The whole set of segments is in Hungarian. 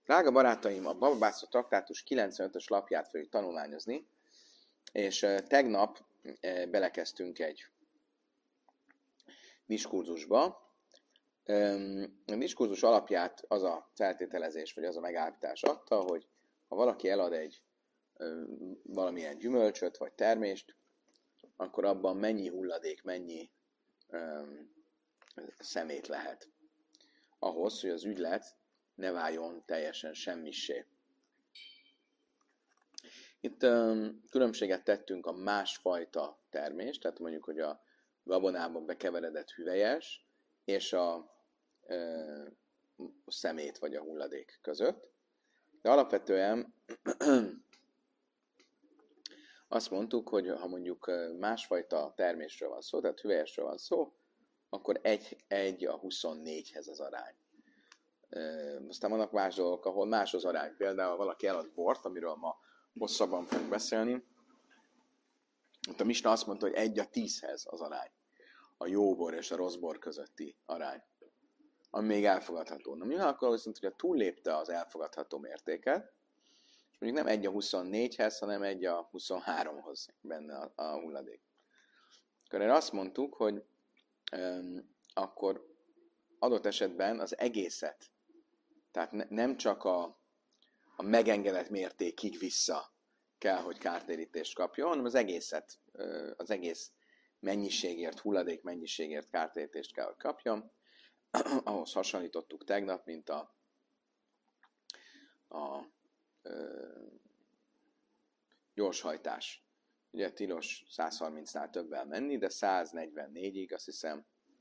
Drága barátaim, a Baba Bászra Traktátus 95-ös lapját fogjuk tanulmányozni, és tegnap belekezdtünk egy diskurzusba. A diskurzus alapját az a feltételezés, vagy az a megállapítás adta, hogy ha valaki elad egy valamilyen gyümölcsöt, vagy termést, akkor abban mennyi hulladék, mennyi szemét lehet ahhoz, hogy az ügylet ne váljon teljesen semmissé. Itt különbséget tettünk a másfajta termés, tehát mondjuk, hogy a gabonában bekeveredett hüvelyes és a szemét vagy a hulladék között. De alapvetően azt mondtuk, hogy ha mondjuk másfajta termésről van szó, tehát hüvelyesről van szó, akkor 1:24 az arány. Aztán vannak más dolgok, ahol más az arány. Például valaki elad bort, amiről ma hosszabban fogunk beszélni. Itt a Misna azt mondta, hogy 1:10 az arány. A jó bor és a rossz bor közötti arány. Ami még elfogadható. Na mi van akkor, viszont, hogy túllépte az elfogadható mértéket, és mondjuk nem 1:24, hanem 1:23 benne a hulladék. Akkor erre azt mondtuk, hogy akkor adott esetben az egészet, tehát nem csak a megengedett mértékig vissza kell, hogy kártérítést kapjon, hanem az egészet, az egész mennyiségért, hulladék mennyiségért kártérítést kell, hogy kapjon. Ahhoz hasonlítottuk tegnap, mint a gyorshajtás. Ugye tilos 130-nál többel menni, de 144-ig, azt hiszem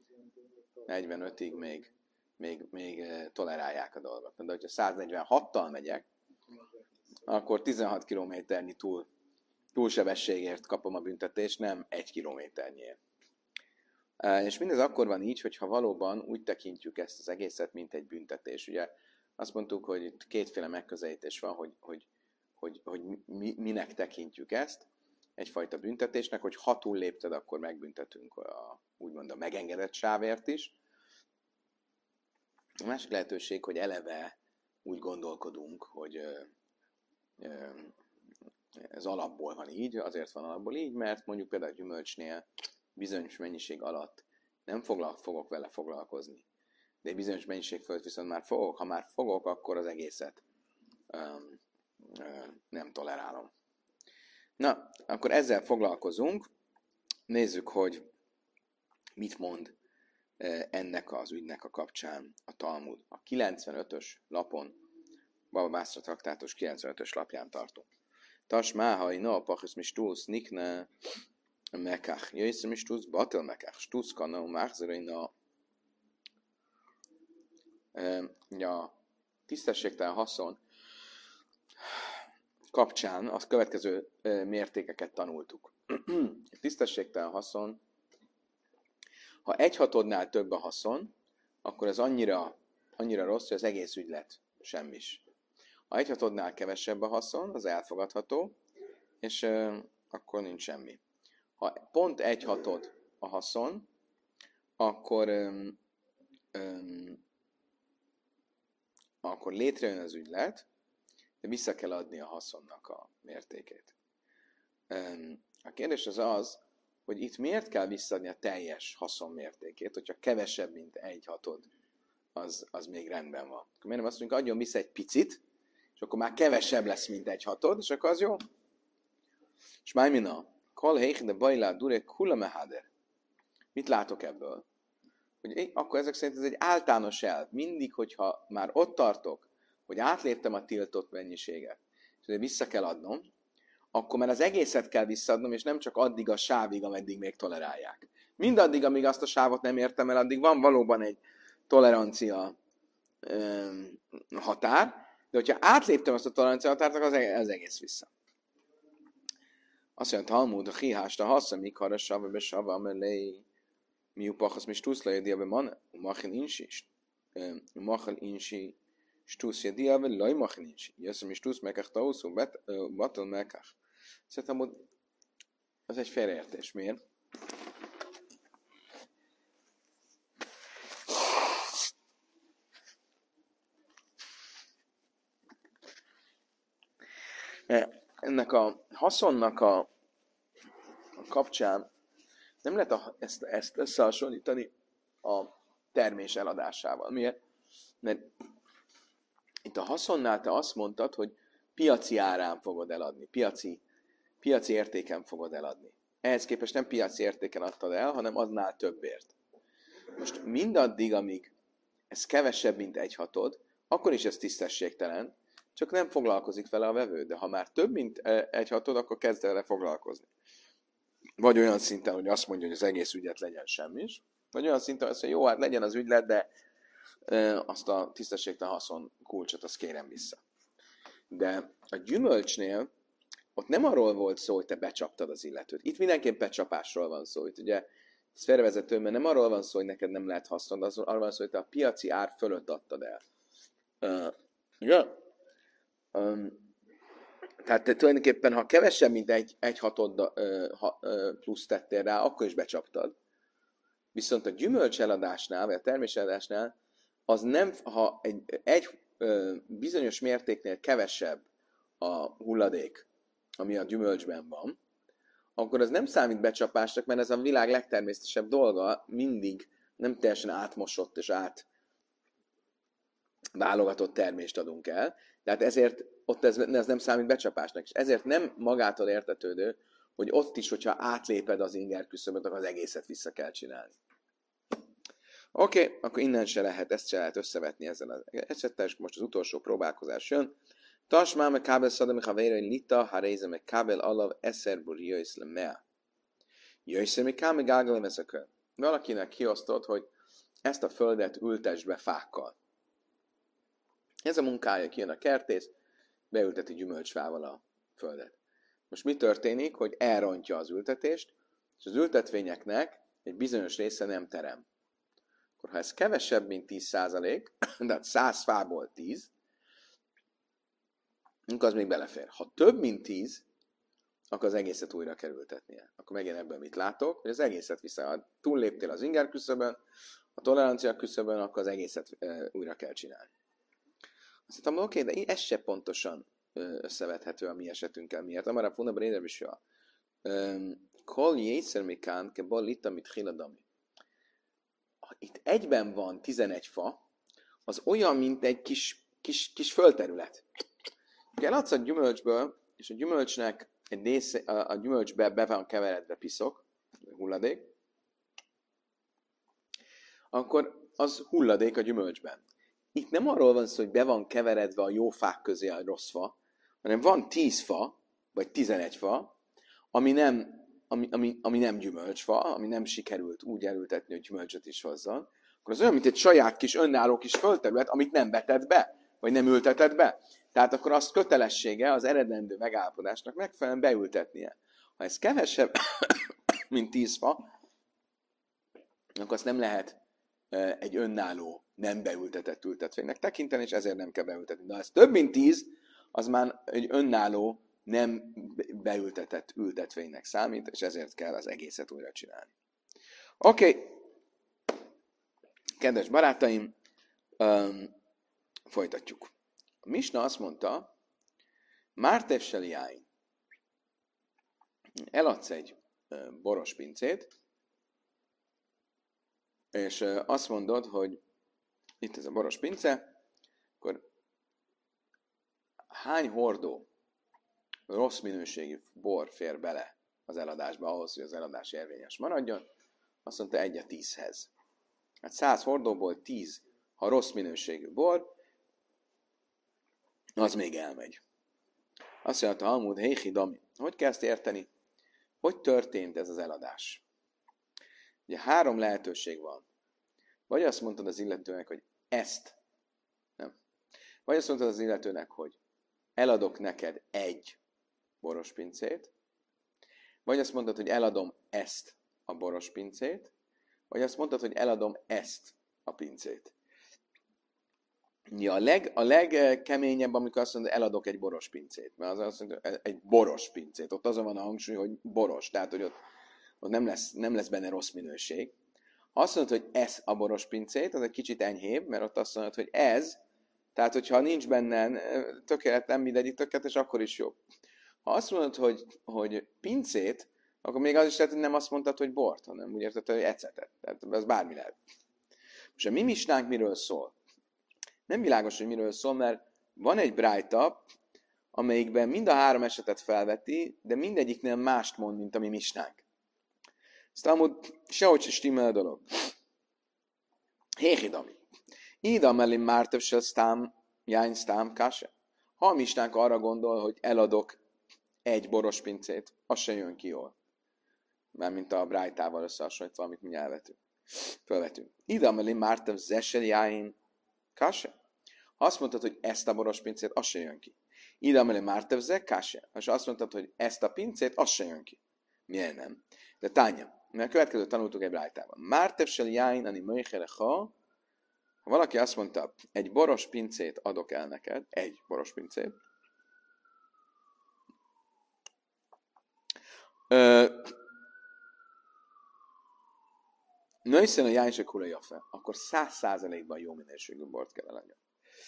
45-ig még tolerálják a dolgot. De hogyha 146-tal megyek, akkor 16 kilométernyi túlsebességért kapom a büntetést, nem 1 kilométernyért. És mindez akkor van így, hogyha valóban úgy tekintjük ezt az egészet, mint egy büntetés. Ugye azt mondtuk, hogy itt kétféle megközelítés van, hogy minek tekintjük ezt. Egyfajta büntetésnek, hogy ha túllépted, akkor megbüntetünk úgymond a megengedett sávért is. A másik lehetőség, hogy eleve úgy gondolkodunk, hogy ez alapból van így, azért van alapból így, mert mondjuk például a gyümölcsnél bizonyos mennyiség alatt nem fogok vele foglalkozni. De egy bizonyos mennyiség fölött viszont már fogok. Ha már fogok, akkor az egészet nem tolerálom. Na, akkor ezzel foglalkozunk. Nézzük, hogy mit mond ennek az ügynek a kapcsán a Talmud. A 95-ös lapon, Baba Bászra Traktátus 95-ös lapján tartunk. Tasmáhaj, no, pachis mistus, nikne, mekach, jöjsz mistus, batel mekach, stusz kanó, máxerai, no. A tisztességtelen haszon kapcsán a következő mértékeket tanultuk. A tisztességtelen haszon, ha 1/6 több a haszon, akkor ez annyira rossz, hogy az egész ügylet semmis. Ha 1/6 kevesebb a haszon, az elfogadható, és akkor nincs semmi. Ha pont 1/6 a haszon, akkor létrejön az ügylet, de vissza kell adni a haszonnak a mértékét. A kérdés az, hogy itt miért kell visszaadni a teljes haszon mértékét, hogyha kevesebb, mint 1/6, az még rendben van. Akkor miért nem azt mondjuk, adjon vissza egy picit, és akkor már kevesebb lesz, mint 1/6, és akkor az jó. És májmina, kol heich de bajlá durek hula mehader. Mit látok ebből? Hogy akkor ezek szerint ez egy általános elv. Mindig, hogyha már ott tartok, hogy átléptem a tiltott mennyiséget, és vissza kell adnom, akkor már az egészet kell visszaadnom, és nem csak addig a sávig, ameddig még tolerálják. Mindaddig, amíg azt a sávot nem értem el, addig van valóban egy tolerancia határ, de hogyha átléptem azt a tolerancia határt, akkor az egész vissza. Azt mondja, Talmud, a hihást, a hassa, mik harra sava, be sava, amelé, mi upachas, mi stuszla, jöddia, be man, umachel insi, umachel insi, stusz, jöddia, be laj, umachel insi. Jösszem, mi stusz, mekach, tauszú, batal, mekach. Szerintem, az egy félreértés. Miért? Ennek a haszonnak a kapcsán nem lehet ezt összehasonlítani a termés eladásával. Miért? Mert itt a haszonnál te azt mondtad, hogy piaci árán fogod eladni, piaci értéken fogod eladni. Ehhez képest nem piaci értéken adtad el, hanem annál többért. Most mindaddig, amíg ez kevesebb, mint 1/6, akkor is ez tisztességtelen, csak nem foglalkozik vele a vevő. De ha már több, mint 1/6, akkor kezd vele foglalkozni. Vagy olyan szinten, hogy azt mondja, hogy az egész ügyet legyen semmis, vagy olyan szinten, hogy azt mondja, jó, hát legyen az ügylet, de azt a tisztességtelen haszon kulcsot, azt kérem vissza. De a gyümölcsnél ott nem arról volt szó, hogy te becsaptad az illetőt. Itt mindenképp becsapásról van szó. Itt ugye szférvezető, mert nem arról van szó, hogy neked nem lehet hasznod, arról van szó, hogy te a piaci ár fölött adtad el. Tehát te tulajdonképpen, ha kevesebb, mint 1/6 plusz tettél rá, akkor is becsaptad. Viszont a gyümölcs eladásnál, vagy a termés eladásnál, az nem, ha egy bizonyos mértéknél kevesebb a hulladék, ami a gyümölcsben van, akkor az nem számít becsapásnak, mert ez a világ legtermészetesebb dolga, mindig nem teljesen átmosott és átválogatott termést adunk el. Tehát ezért ott ez nem számít becsapásnak. És ezért nem magától értetődő, hogy ott is, hogyha átléped az inger küszöböt, akkor az egészet vissza kell csinálni. Oké, akkor innen ezt se lehet összevetni ezzel az esettel, és most az utolsó próbálkozás jön. Tasmá me kábel szadami havérői lita, ha réze me kábel alav eszerbur jöjsz le mea. Jöjsz me káme gágalem ezekön. Valakinek kiosztott, hogy ezt a földet ültess be fákkal. Ez a munkája, kijön a kertész, beülteti gyümölcsfával a földet. Most mi történik, hogy elrontja az ültetést, és az ültetvényeknek egy bizonyos része nem terem. Akkor ha ez kevesebb, mint 10%, tehát 100 fából 10, akkor az még belefér. Ha több, mint 10, akkor az egészet újra kell ültetnie. Akkor megint ebben mit látok, hogy az egészet vissza. Ha túlléptél az inger küszöbön, a tolerancia küszöbön, akkor az egészet újra kell csinálni. Azt mondtam, oké, de ez se pontosan összevethető a mi esetünkkel. Miért? Amara funa bréder visja. Kol jészer mikán ke balita mit hiladami. Itt egyben van 11 fa, az olyan, mint egy kis földterület. Ugye eladsz a gyümölcsből, és a gyümölcsnek egy része, a gyümölcsbe be van keveredve piszok, hulladék, akkor az hulladék a gyümölcsben. Itt nem arról van szó, hogy be van keveredve a jó fák közé a rossz fa, hanem van 10 fa, vagy 11 fa, ami nem gyümölcsfa, ami nem sikerült úgy elültetni, hogy gyümölcsöt is hozzon, akkor az olyan, mint egy saját kis önálló kis földterület, amit nem vetett be, vagy nem ültetett be. Tehát akkor azt kötelessége az eredendő megállapodásnak megfelelően beültetnie. Ha ez kevesebb, mint 10 fa, akkor azt nem lehet egy önálló, nem beültetett ültetvénynek tekinteni, és ezért nem kell beültetni. De ha ez több, mint 10, az már egy önálló, nem beültetett ültetvénynek számít, és ezért kell az egészet újra csinálni. Oké. Kedves barátaim, folytatjuk. A Misna azt mondta, Mártev Seliáin, eladsz egy boros pincét, és azt mondod, hogy itt ez a boros pince, akkor hány hordó rossz minőségű bor fér bele az eladásba, ahhoz, hogy az eladás érvényes maradjon? Azt mondta 1/10-hez. Hát 100 hordóból 10, ha rossz minőségű bor, az még elmegy. Azt mondta Talmud, Héhi Dami. Hogy kell ezt érteni? Hogy történt ez az eladás? Ugye 3 lehetőség van. Vagy azt mondtad az illetőnek, hogy ezt. Nem. Vagy azt mondtad az illetőnek, hogy eladok neked egy boros pincét. Vagy azt mondtad, hogy eladom ezt a boros pincét. Vagy azt mondtad, hogy eladom ezt a pincét. Ja, a legkeményebb, amikor azt mondod, eladok egy boros pincét. Mert az azt mondja, egy boros pincét. Ott azon van a hangsúly, hogy boros. Tehát, hogy ott nem lesz benne rossz minőség. Ha azt mondod, hogy ez a boros pincét, az egy kicsit enyhébb, mert ott azt mondod, hogy ez, tehát hogyha nincs benne tökélet, nem mindegyik tökéletes, akkor is jó. Ha azt mondod, hogy pincét, akkor még az is lehet, hogy nem azt mondtad, hogy bort, hanem úgy érted, hogy ecetet. Tehát ez bármi lehet. Most a mi misnánk miről szól? Nem világos, hogy miről szól, mert van egy brájta, amelyikben mind a három esetet felveti, de mindegyiknél mást mond, mint a mi misnánk. Ezt amúgy sehogy se stimmel a dolog. Héhidami. Idam elim mártövsel sztám, jány sztám kase. Ha a misnánk arra gondol, hogy eladok egy boros pincét, az se jön ki jól. Mármint a brájtával összehasonlítva, amit mi felvetünk. Idam elim mártöv zesel jány kase. Ha azt mondtad, hogy ezt a boros pincét, az se jön ki. Idam elim mártöv ze kase. Ha azt mondtad, hogy ezt a pincét, az se jön ki. Miért nem? De tánya. Mert a következőt tanultuk egy brájtában. Mártevsel jáin, ani möjhelecha. Ha valaki azt mondta, egy boros pincét adok el neked, egy boros pincét, nőszen a jáin se kula jafe, akkor 100%-ban jó minőségű bort kell eladni.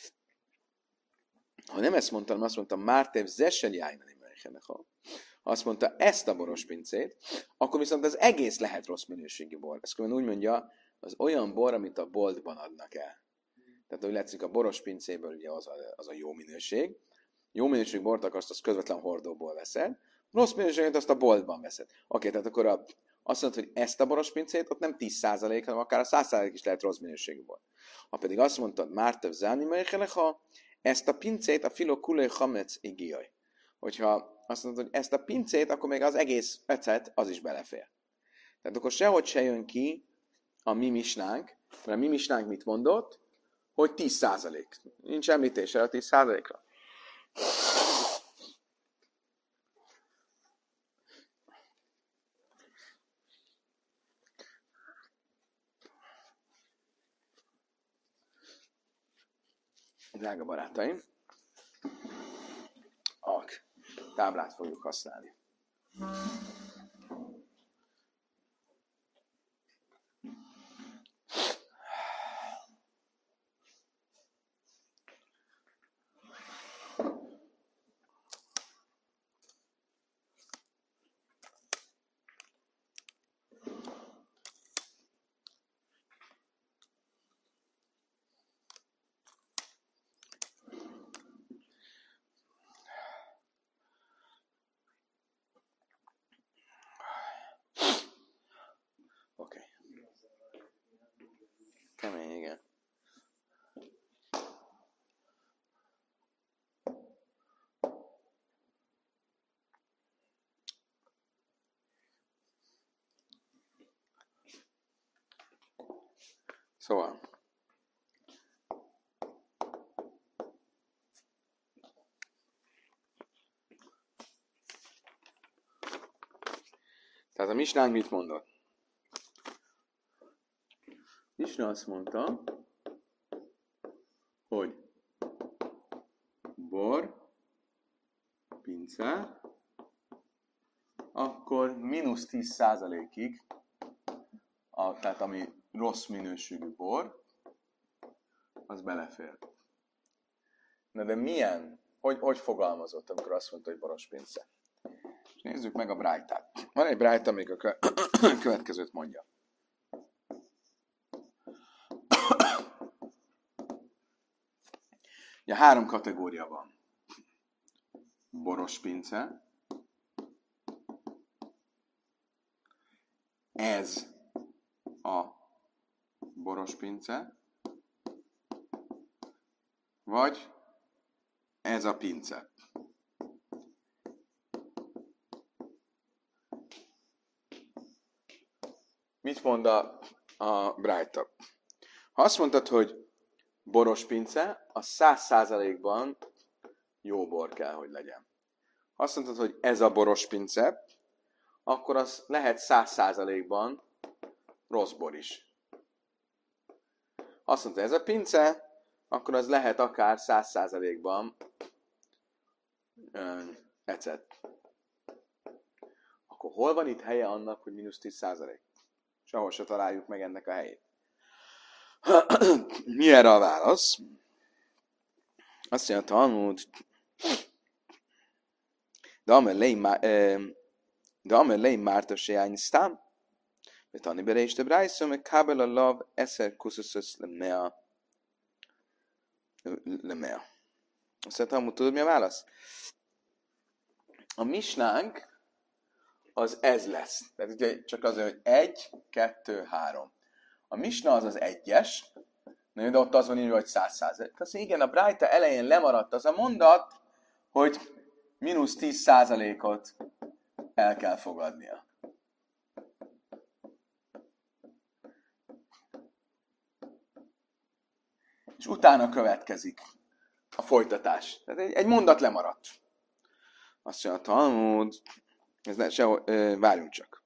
Ha nem ezt mondtam, azt mondtam, Mártev zesel jáin, ani möjhelecha. Ha azt mondta ezt a boros pincét, akkor viszont az egész lehet rossz minőségű bor. Ezt úgy mondja, az olyan bor, amit a boltban adnak el. Tehát, hogy látszik, a boros pincéből ugye az a jó minőség. Jó minőségű bort akarsz, azt közvetlen hordóból veszed. Rossz minőséget azt a boltban veszed. Oké, tehát akkor azt mondod, hogy ezt a boros pincét, ott nem 10%, hanem akár a 100% is lehet rossz minőségű bor. Ha pedig azt mondtad, már több záni melyikeleha, ezt a pincét a filokulai hamec igijaj. Hogyha azt mondod, hogy ezt a pincét, akkor még az egész ecet, az is belefér. Tehát akkor sehogy se jön ki a mi misnánk, mert a mi misnánk mit mondott? Hogy 10%. Nincs említése a 10%-ra. Drága barátaim, a táblát fogjuk használni. Oké. Kemény, igen. Szóval. Tehát a misnánk mit mondott? Misna azt mondta, hogy bor, pince, akkor mínusz 10%-ig, tehát ami rossz minőségű bor, az belefér. Na de milyen? Hogy fogalmazott, amikor azt mondta, hogy boros pince? És nézzük meg a brájtát. Van egy brájta, amelyik a következőt mondja. Ja, 3 kategória van. Boros pince. Ez a boros pince. Vagy ez a pince. Mit mond a brájta? Ha azt mondtad, hogy boros pince, az 100%-ban jó bor kell, hogy legyen. Ha azt mondtad, hogy ez a boros pince, akkor az lehet 100%-ban rossz bor is. Ha azt mondtad, ez a pince, akkor az lehet akár 100%-ban ecet. Akkor hol van itt helye annak, hogy mínusz 10%? Sehol se találjuk meg ennek a helyét. Mi erre a válasz? Azt mondja a Talmud, de amelé márta se járni sztám, mert Tani bere is több rájszó, meg kábel a lav eszer kuszuszösz lemea. Azt mondtam, tudod mi a válasz? A misnánk az ez lesz. Tehát ugye csak azért, hogy 1, 2, 3. A misna az az 1-es, de ott az van írva, hogy 100%. Azt igen, a Brájta elején lemaradt az a mondat, hogy mínusz 10%-ot el kell fogadnia. És utána következik a folytatás. Tehát egy mondat lemaradt. Azt mondja a Talmud, ez ne, sehol, várjunk csak.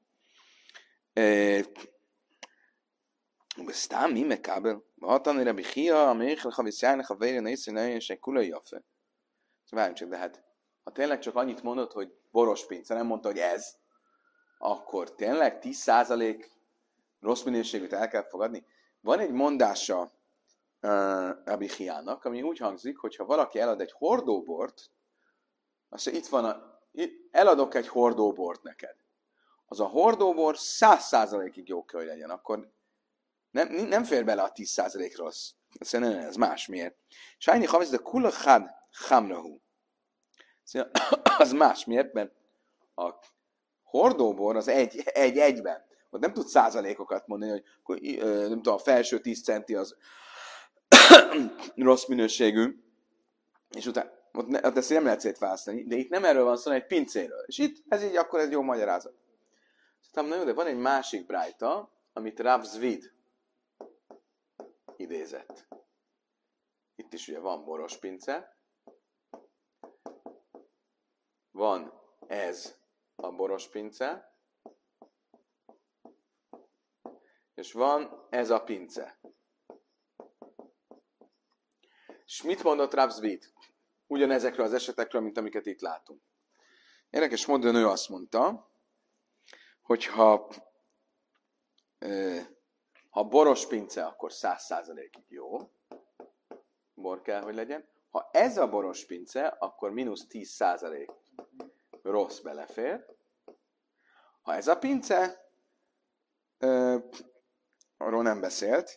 Besztám, mi megkábel? Hatani Rabbi Chia, amelyik a viszjájnak a vére néző nagyon se kulai jafe. Várjunk csak, de hát ha tényleg csak annyit mondod, hogy boros pince, nem mondta, hogy ez, akkor tényleg 10% rossz minőségűt el kell fogadni. Van egy mondása Rabbi Chiának, ami úgy hangzik, hogy ha valaki elad egy hordóbort, azt mondja, itt van eladok egy hordóbort neked. Az a hordóbor 100%-ig jó kell, hogy legyen. Akkor nem fér bele a 10% rossz. Azt mondja, nem, ez más. Miért? Sájni havisz, de kulachad hamrahu. Az más. Miért? Mert a hordóbor az egyben. Ott nem tud százalékokat mondani, hogy nem tudom, a felső 10 centi az rossz minőségű, és utána ott ezt nem lehet szétválasztani, de itt nem erről van szó, hanem egy pincéről. És itt ez így akkor egy jó magyarázat. Szóval na jó, de van egy másik brájta, amit Rav Zvid idézett. Itt is ugye van boros pince, van ez a boros pince, és van ez a pince. És mit mondott Rav Zvid? Ugyanezekről az esetekről, mint amiket itt látunk. Érdekes módon ő azt mondta, hogy ha boros pince, akkor 100%-ig jó. Bor kell, hogy legyen. Ha ez a boros pince, akkor mínusz 10% rossz belefér. Ha ez a pince, arról nem beszélt,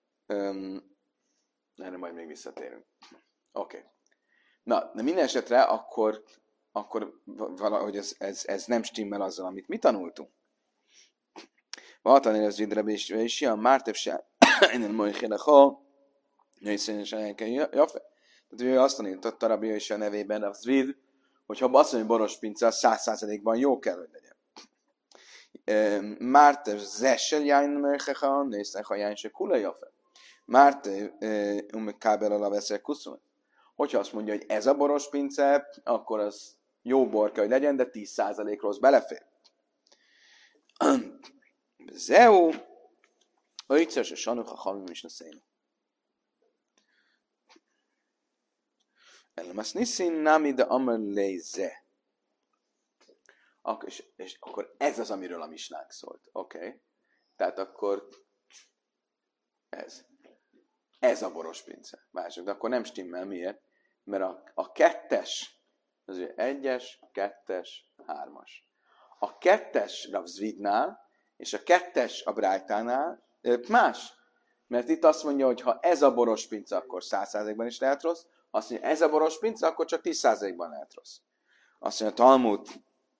erre majd még visszatérünk. Oké. Na, de minden esetre akkor valahogy ez nem stimmel azzal, amit mi tanultunk. Valtani ez vidrebe is ilyen mártev se innen mojhélecha, nőszén is elkel jafe. Tehát ő azt tanította Rabbi is a nevében a Zvid, hogy ha azt mondja, hogy boros pince, az 100%-ban jó kell, hogy legyen. Mártev zessel jájn mojhélecha, nőszén jájn se kula jafe. Mártev kábel alá veszel kuszon. Hogyha azt mondja, hogy ez a boros pince, akkor az jó bor kell, hogy legyen, de 10% rossz belefér. Zeu, öjtszer se sanuch a hamim is na szénu. Elemasz niszin nami de amar léze. És akkor ez az, amiről a misnánk szólt. Oké. Tehát akkor ez a boros pince. Mások, de akkor nem stimmel. Miért? Mert a kettes, az ugye 1-es, 2-es, 3-as. A 2-es Rav Zvidnál és a 2-es a Brájtánál más. Mert itt azt mondja, hogy ha ez a boros pince, akkor 100%-ban is lehet rossz. Azt mondja, ez a boros pince, akkor csak 10%-ban lehet rossz. Azt mondja, Talmud,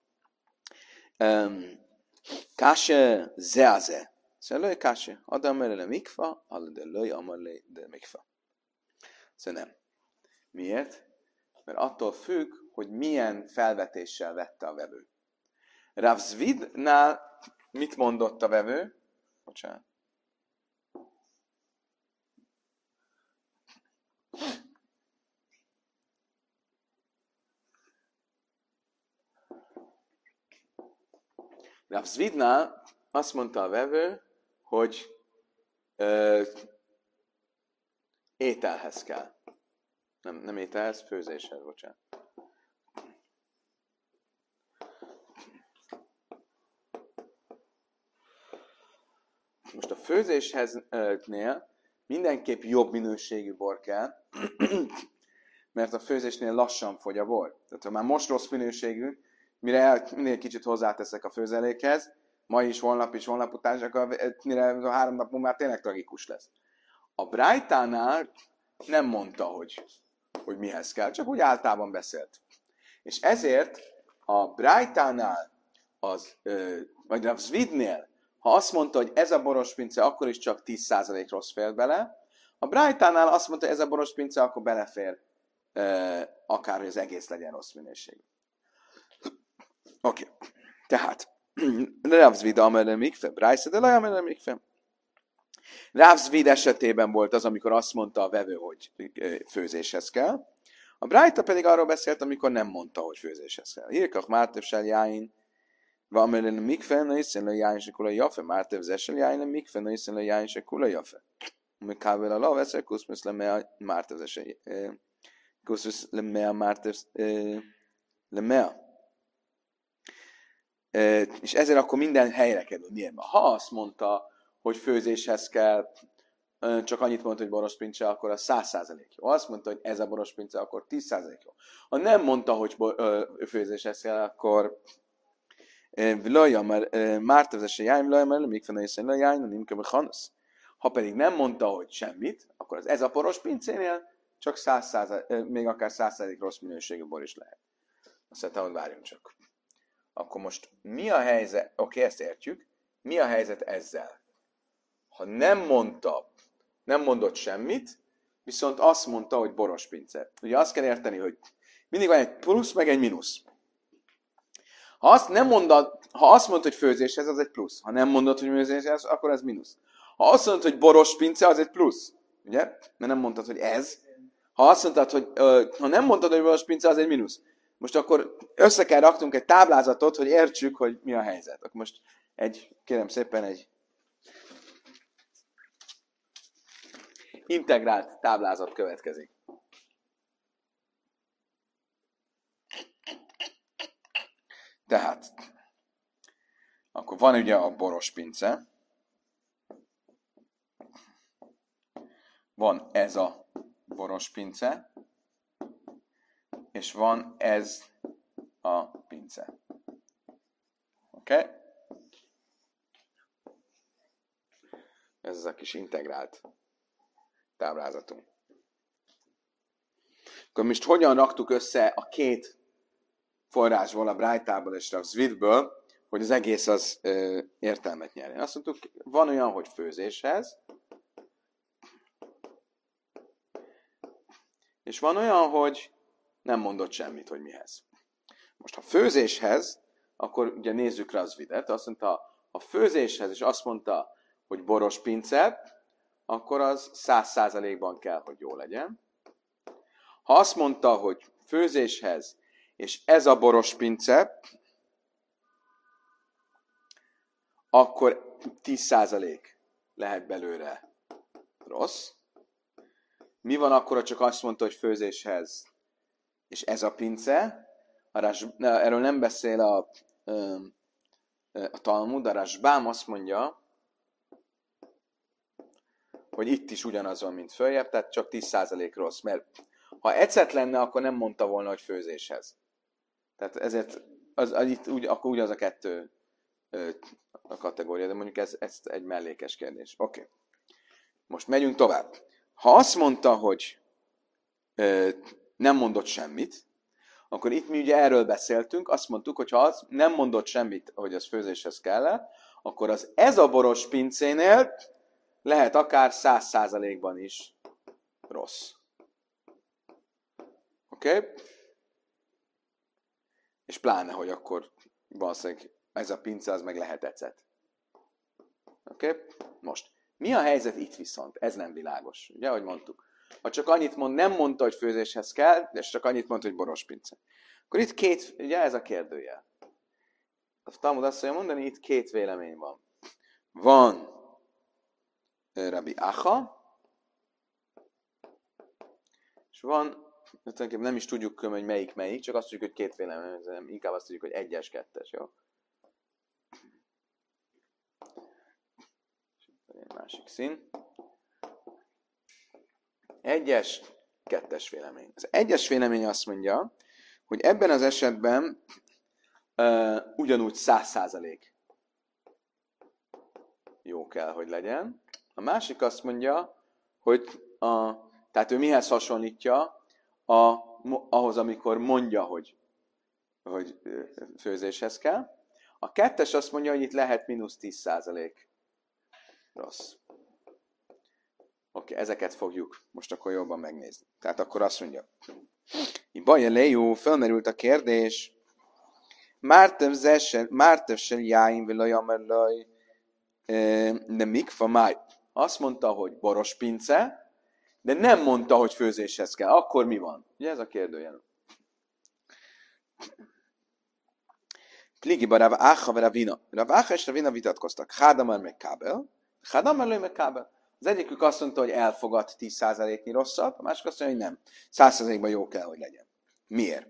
kase zeaze. Szóval lőj kase. Adam erre mikfa, de lőj amarle de mikfa. Szóval nem. Miért? Mert attól függ, hogy milyen felvetéssel vette a vevő. Rav Zvidnál mit mondott a vevő? Bocsánat. Rav Zvidnál azt mondta a vevő, hogy ételhez kell. Nem ételhez, főzéshez, bocsánat. Most a főzésheznél mindenképp jobb minőségű bor kell, mert a főzésnél lassan fogy a bor. Tehát ha már most rossz minőségű, mire mindig kicsit hozzáteszek a főzelékhez, ma is, holnap után, és akkor mire a 3 nap múlva már tényleg tragikus lesz. A Brájtánál nem mondta, hogy mihez kell, csak úgy általában beszélt. És ezért a Brájtánál, vagy a Zvidnél, ha azt mondta, hogy ez a borospince, akkor is csak 10% rossz fér bele, a Brájtánál azt mondta, hogy ez a borospince, akkor belefér akár, hogy az egész legyen rossz minőségű. Oké. Tehát, Rav Zvid amerre mikve, Brájsze de amerre mikve. Rav Zvid esetében volt az, amikor azt mondta a vevő, hogy főzéshez kell. A Brájta pedig arról beszélt, amikor nem mondta, hogy főzéshez kell. Hirkach Mártev sel jáin, amerre mikve, na hiszen le jáin se kula jafe, Mártev zesel jáin, mikve, na hiszen le jáin se kula jafe. Mikável a lav, eszer kuszmusz le mea Mártev zesel, kuszmusz le mea Mártev le mea. És ezért akkor minden helyre kerül. Miért? Ha azt mondta, hogy főzéshez kell, csak annyit mondta, hogy borospince, akkor az 100% jó. Ha azt mondta, hogy ez a borospince, akkor 10% jó. Ha nem mondta, hogy főzéshez kell, akkor ha pedig nem mondta, hogy semmit, akkor ez a borospincénél csak 100%, még akár 100% rossz minőségű bor is lehet. Azt mondta, hogy várjunk csak. Akkor most mi a helyzet? Oké, ezt értjük. Mi a helyzet ezzel? Ha nem mondott semmit, viszont azt mondta, hogy borospince. Ugye azt kell érteni, hogy mindig van egy plusz, meg egy mínusz. Ha azt mondta, hogy főzéshez, az egy plusz. Ha nem mondod, hogy főzéshez, akkor ez mínusz. Ha azt mondod, hogy borospince, az egy plusz. Ugye? Mert nem mondtad, hogy ez. Ha nem mondtad, hogy borospince, az egy mínusz. Most akkor össze kell raknunk egy táblázatot, hogy értsük, hogy mi a helyzet. Akkor most kérem szépen, egy integrált táblázat következik. Tehát, akkor van ugye a borospince, van ez a borospince, és van ez a pince. Oké? Ez az a kis integrált táblázatunk. Akkor most hogyan raktuk össze a két forrásból, a Brájtából és a Zvidből, hogy az egész az értelmet nyerjen. Azt mondtuk, van olyan, hogy főzéshez, és van olyan, hogy nem mondott semmit, hogy mihez. Most ha főzéshez, akkor ugye nézzük rá az Zvidet, azt mondta, ha főzéshez, és azt mondta, hogy boros pince, akkor az 100%-ban kell, hogy jó legyen. Ha azt mondta, hogy főzéshez, és ez a boros pince, akkor 10% lehet belőle rossz. Mi van akkor, ha csak azt mondta, hogy főzéshez, és ez a pince? Erről nem beszél a Talmud, a Rashbám azt mondja, hogy itt is ugyanaz van, mint följebb, tehát csak 10% rossz. Mert ha ecet lenne, akkor nem mondta volna, hogy főzéshez. Tehát ezért akkor ugyanaz a kettő a kategória, de mondjuk ez egy mellékes kérdés. Oké. Most megyünk tovább. Ha azt mondta, hogy nem mondott semmit, akkor itt mi ugye erről beszéltünk, azt mondtuk, hogy ha az nem mondott semmit, hogy az főzéshez kell, akkor az ez a boros pincénél lehet akár 100%-ban is rossz. Oké? És pláne, hogy akkor valószínűleg ez a pince, az meg lehet ecet. Oké? Most, mi a helyzet itt viszont? Ez nem világos. Ugye, ahogy mondtuk. Ha csak annyit nem mondta, hogy főzéshez kell, és csak annyit mondta, hogy boros pince. Akkor itt ugye ez a kérdőjel. A Talmud azt mondja mondani, itt két vélemény van. Van Rabbi Acha, és van, nem is tudjuk, hogy melyik, csak azt tudjuk, hogy két vélemény, inkább azt tudjuk, hogy 1-es, 2-es, jó? Másik szín. 1-es, 2-es vélemény. Az 1-es vélemény azt mondja, hogy ebben az esetben ugyanúgy 100% jó kell, hogy legyen. A másik azt mondja, hogy tehát ő mihez hasonlítja ahhoz, amikor mondja, hogy főzéshez kell. A kettes azt mondja, hogy itt lehet mínusz 10%. Rossz. Oké, ezeket fogjuk most akkor jobban megnézni. Tehát akkor azt mondja, Baja Lejú, felmerült a kérdés, Mártev sel jáim vilajamerlaj, de mikfa máj. Azt mondta, hogy boros pince, de nem mondta, hogy főzéshez kell. Akkor mi van? Ugye ez a kérdőjel. Pligiba Rav Acha ve Ravina. Rav Acha és Ravina vitatkoztak. Hádamar meg kábel. Hádamar lőj meg kábel. Az egyikük azt mondta, hogy elfogad 10%-nyi rosszat, a másik azt mondja, hogy nem. 100%-ban jó kell, hogy legyen. Miért?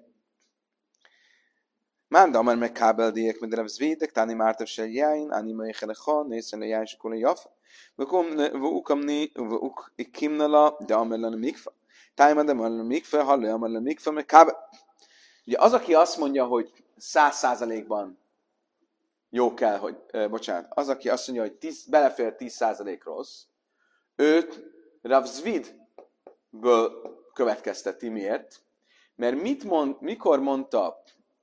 Manda amar meg kábel diék, mert Rav Zvidek, Tani Mártev sel jáin, Ani Meichelecha, Nészen a jáin sekula jafa. Vukkamni, Kimnala, de amellan a mikfa. Tájman, amellan a mikfa, hallja amellan a mikfa, meg kábel. Ugye az, aki azt mondja, hogy 100%-ban jó kell, hogy, az, aki azt mondja, hogy belefér 10% rossz, őt Rav Zvidből következteti. Miért? Mert mikor mondta,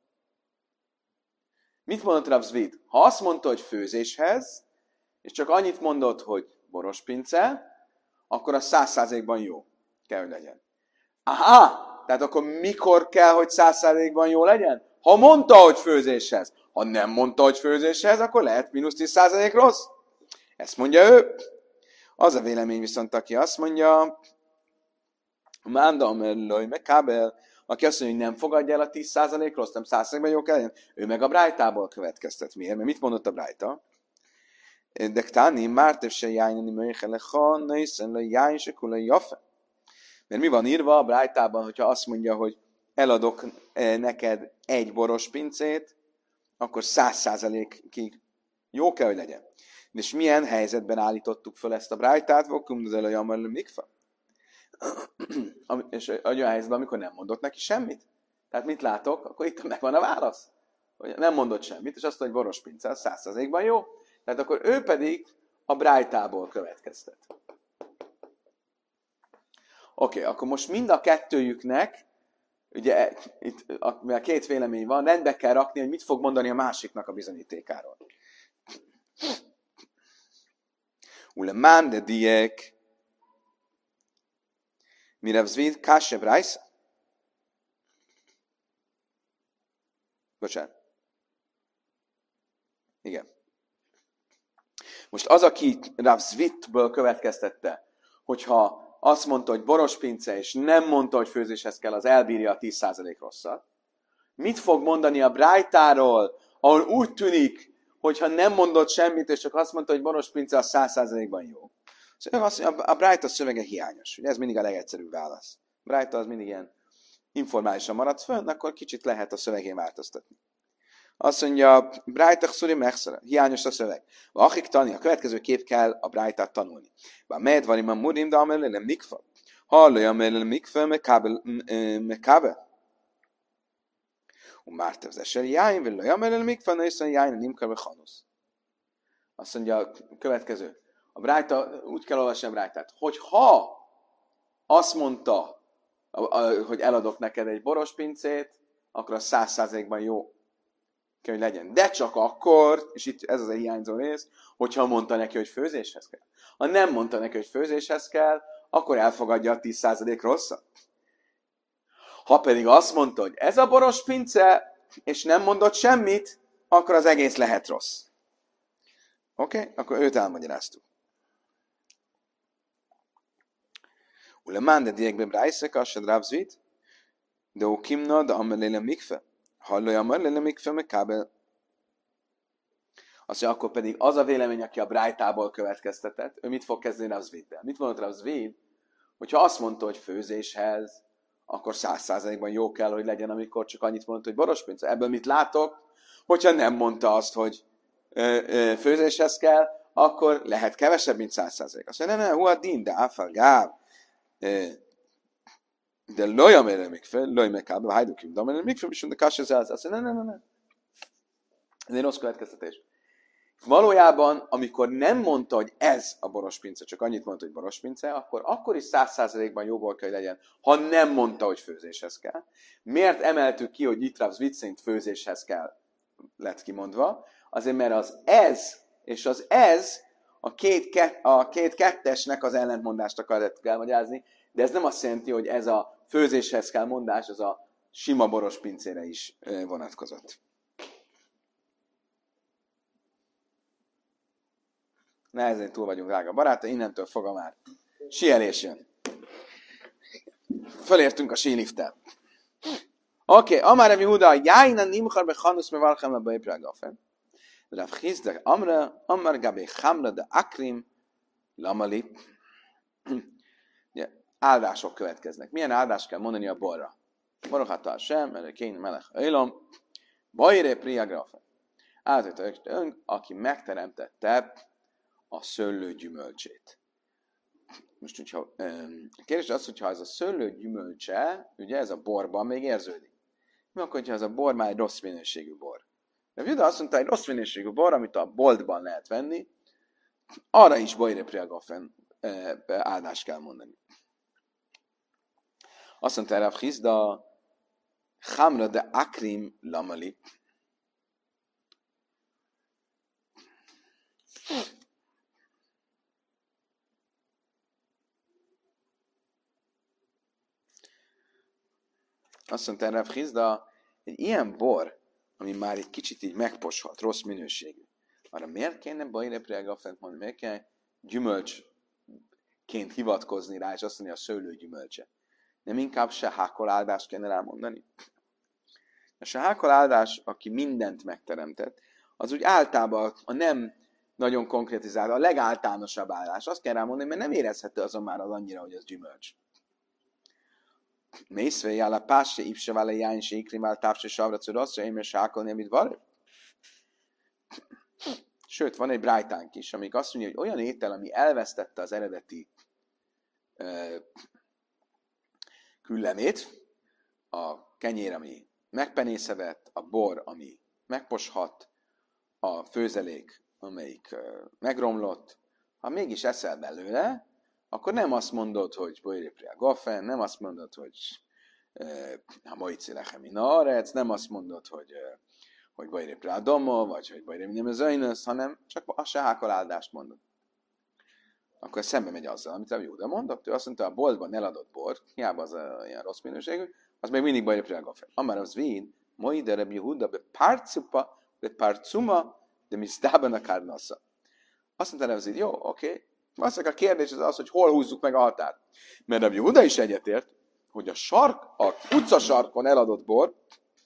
mit mondott Rav Zvid? Ha azt mondta, hogy főzéshez, és csak annyit mondott, hogy boros pince, akkor a 100%-ban jó kell, hogy legyen. Aha! Tehát akkor mikor kell, hogy 100%-ban jó legyen? Ha mondta, hogy főzéshez. Ha nem mondta, hogy főzéshez, akkor lehet mínusz 10% rossz. Ezt mondja ő. Az a vélemény viszont, aki azt mondja, Manda Amerloj, meg Kábel, aki azt mondja, hogy nem fogadja el a 10% rossz, nem 100%-ban jó kell legyen, ő meg a Brájtából következtet. Miért? Mert mit mondott a Brájta? De Ktáni, Mártev se jájnani Meichelecha, Nészen le jájn se kula jafe. Mert mi van írva a Brájtában, hogyha azt mondja, hogy eladok neked egy boros pincét, akkor 100%-ig jó kell, hogy legyen. És milyen helyzetben állítottuk fel ezt a Brájtát? Vokum, de a mikfa. És olyan helyzetben, amikor nem mondott neki semmit. Tehát mit látok? Akkor itt megvan a válasz. Hogy nem mondott semmit, és azt mondja, hogy boros pince, 100%-ban jó. Tehát akkor ő pedig a Brájtából következtet. Oké, akkor most mind a kettőjüknek, ugye itt a két vélemény van, rendbe kell rakni, hogy mit fog mondani a másiknak a bizonyítékáról. Ule mande diek, mire vzvid kásev rajsz? Bocsánat. Igen. Most az, aki Rav Zvitből következtette, hogyha azt mondta, hogy boros pince, és nem mondta, hogy főzéshez kell, az elbírja a 10% rosszat. Mit fog mondani a Brájtáról, ahol úgy tűnik, hogyha nem mondott semmit, és csak azt mondta, hogy boros pince, az 100%-ban jó. Szóval a Brájta szövege hiányos. Ugye ez mindig a legegyszerűbb válasz. A Brájta az mindig ilyen informálisan maradt fönn, akkor kicsit lehet a szövegén változtatni. Azt mondja, Brájta szuri megszere, hiányos a szöveg. Akik tanulni, a következő kép kell a Brájtát tanulni. Bár medvarim a murim, de amelőle mikfa. Hallja amelőle mikfa, mekábe. Mártevzesel jájn, villaj amelőle mikfa, nőszön jájn, nimkabe hanusz. Azt mondja a következő. A Brájta, úgy kell olvasni a Brájtát, hogy ha azt mondta, hogy eladok neked egy boros pincét, akkor a 100%-ban jó kell, hogy legyen. De csak akkor, és itt ez az a hiányzó rész, hogyha mondta neki, hogy főzéshez kell. Ha nem mondta neki, hogy főzéshez kell, akkor elfogadja a 10% rosszat. Ha pedig azt mondta, hogy ez a boros pince, és nem mondott semmit, akkor az egész lehet rossz. Oké? Akkor őt elmagyaráztuk. Ule mande diekbe brájszek, assad rávzvit, de ó kimna, de amelele mikfe. Hallja amelele mikfe, meg kábel. Azt mondja, akkor pedig az a vélemény, aki a Brájtából következtetett, ő mit fog kezdeni Rav Zviddel? Mit mondott Rav Zvid? Hogyha azt mondta, hogy főzéshez, akkor 100%-ban jó kell, hogy legyen, amikor csak annyit mondta, hogy boros pince. Ebből mit látok? Hogyha nem mondta azt, hogy főzéshez kell, akkor lehet kevesebb, mint 100%. Azt mondja, ne, hua din, de áfal gáv. De loj amelele mikfe, loj mekábe, hajdukim, de amelele mikfe, viszont de kasse zelz. Azt mondja, ne. Ez egy rossz következtetés. Valójában, amikor nem mondta, hogy ez a borospince, csak annyit mondta, hogy borospince, akkor is 100%-ban jogol kell, hogy legyen, ha nem mondta, hogy főzéshez kell. Miért emeltük ki, hogy itt Rav Zvit szerint főzéshez kell, lett kimondva? Azért, mert az ez és az ez a két kettesnek az ellentmondást akarják elmagyarázni, de ez nem azt jelenti, hogy ez a főzéshez kell mondás, az a sima borospincére is vonatkozott. Nehezen túl vagyunk, drága baráta, innentől fogva már síelés jön. Fölértünk a síliftel. Oké, Amar Rabbi Huda, Jájna nimchar bechanusz mevalchem le beiprágafen. Rav Chizda Amar Gabi Chamra de Akrim Lamali. Áldások következnek. Milyen áldást kell mondani a borra? Baruch Hashem, Elokeinu melech haolam, Bajre priagrafen. Áldott ön, aki megteremtette a szőlő gyümölcsét. Most, hogyha, a kérdés az, hogyha ez a szőlő gyümölcse, ugye ez a borban még érződik. Mi akkor, hogyha ez a bor már egy rossz minőségű bor? De Juda azt mondta, egy rossz minőségű bor, amit a boltban lehet venni, arra is Bajre priagrafen áldást kell mondani. Azt mondta Rav Chizda, Chamra de Akrim Lamali. Azt mondta Rav Chizda, egy ilyen bor, ami már egy kicsit így megposhat, rossz minőségű. Arra miért kéne Bajre priagrafent mondani? Miért kell gyümölcsként hivatkozni rá, és azt mondani, a szőlő gyümölcse? Nem inkább se hákol áldást kéne rámondani? A se hákol áldás, aki mindent megteremtett, az úgy általában a nem nagyon konkrétizált, a legáltalánosabb áldás. Azt kell rámondani, mert nem érezhető azon már az annyira, hogy az gyümölcs. Mészvei áll a pásse, ipse vála jány, se ikrimál, távse, savra, curoszra, én mert se hákolni, amit van. Sőt, van egy brájtánk is, amik azt mondja, hogy olyan étel, ami elvesztette az eredeti küllemét, a kenyér, ami megpenészedett, a bor, ami megposhat, a főzelék, amelyik megromlott, ha mégis eszel belőle, akkor nem azt mondod, hogy Bojrépria Gofen, nem azt mondod, hogy Moici Lechemina Arec, nem azt mondod, hogy Bojrépria Domo, vagy hogy Bojrépria Nemezöjnös, hanem csak a se hákoláldást mondod. Akkor szembe megy azzal, amit a Júda mondott. Ő azt mondta, a boltban eladott bor, hiába az ilyen rossz minőségű, az még mindig Bojrépria Gofen. Amár az víd, Moide Rabbi Júda be parcuma, de misztában a kárnasza. Azt mondta, hogy jó, oké. Azt a kérdés az, hogy hol húzzuk meg a határt. Mert Rabbi Júda is egyetért, hogy a utcasarkon eladott bor,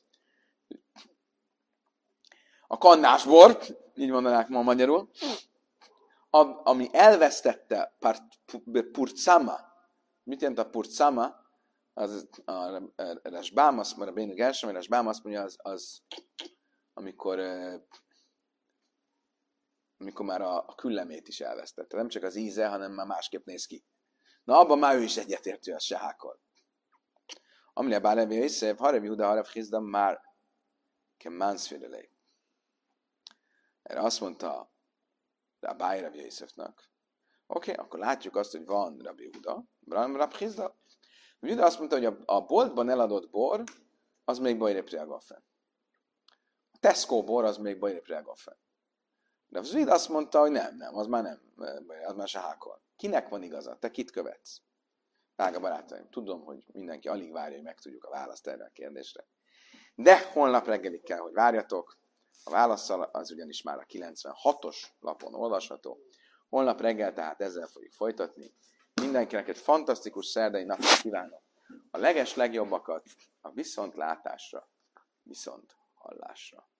a kannásbor, így mondanák ma magyarul, ami elvesztette purcama. Mit jelent a purcama? Az a Rashbam, azt mondja, a Bénő Gershom, a Rashbam azt mondja, az amikor már a küllemét is elvesztette. Nem csak az íze, hanem már másképp néz ki. Na, abban már ő is egyetértő, az se hákol. Amilyen bár Rabbi Yosef, ha Rabbi Huda, ha Rabbi Chizda, már kemánszfélelé. Erre azt mondta Rabbi Yosefnak, oké, akkor látjuk azt, hogy van Rabbi Huda, Rabbi Chizda. Rabbi Huda azt mondta, hogy a boltban eladott bor, az még Bajrépria Gofen. A Tesco bor, az még Bajrépria Gofen. De az Zvid azt mondta, hogy nem, az már se hákol. Kinek van igaza? Te kit követsz? Drága barátaim, tudom, hogy mindenki alig várja, hogy megtudjuk a választ erre a kérdésre. De holnap reggelig kell, hogy várjatok. A válaszsal az ugyanis már a 96-os lapon olvasható. Holnap reggel tehát ezzel fogjuk folytatni. Mindenkinek egy fantasztikus szerdai napot kívánok. A legeslegjobbakat a viszontlátásra, viszont hallásra.